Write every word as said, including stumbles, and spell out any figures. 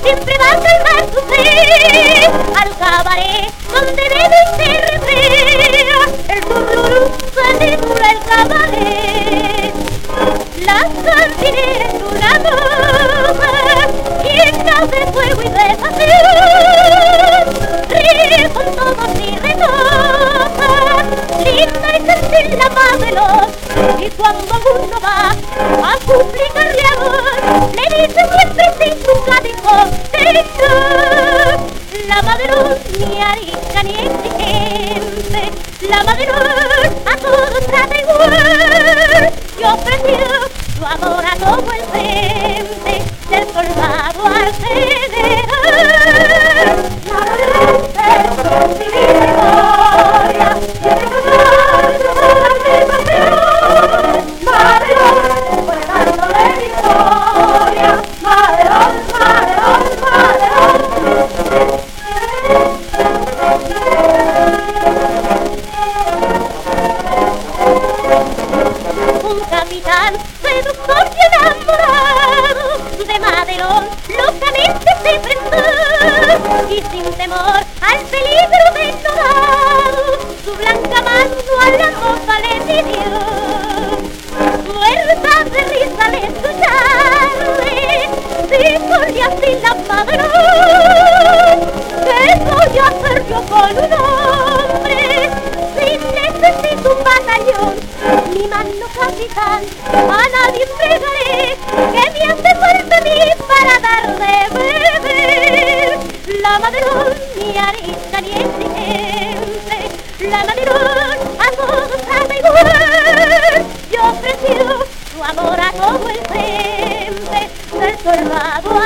siempre va a calmar su sed. Al cabaret donde debe ser fea, el tururú se titula el cabaret. Las cantineras en una rosa, llenas de fuego y de pasión, ríe con todos y retosa, linda y gentil la Madelón. Y cuando uno va a suplicarle amor, le dice siempre sin su clásico señor. La Madelón ni arisca ni exigente, la Madelón a todos trata igual, y ofreció su amor a todo el frente, del soldado al general. La Madelón es su victoria, y el honor su grande pasión. Madelón fue dándole victoria, Madelón, Madelón, Madelón. Un capitán seductor y enamorado de Madelón locamente se enfrentó, y sin temor al peligro denodado, su blanca mano a la moza le pidió. Muerta de risa al escucharle, díjole así la Madelón: ¿qué voy a hacer yo con un hombre si necesito un batallón? Mi mano, capitán, a nadie entregaré, que me hace falta a mí para dar de beber. La Madelón ni arisca ni exigente, la Madelón a todos trata igual, y ofreció su amor a todo el frente, del soldado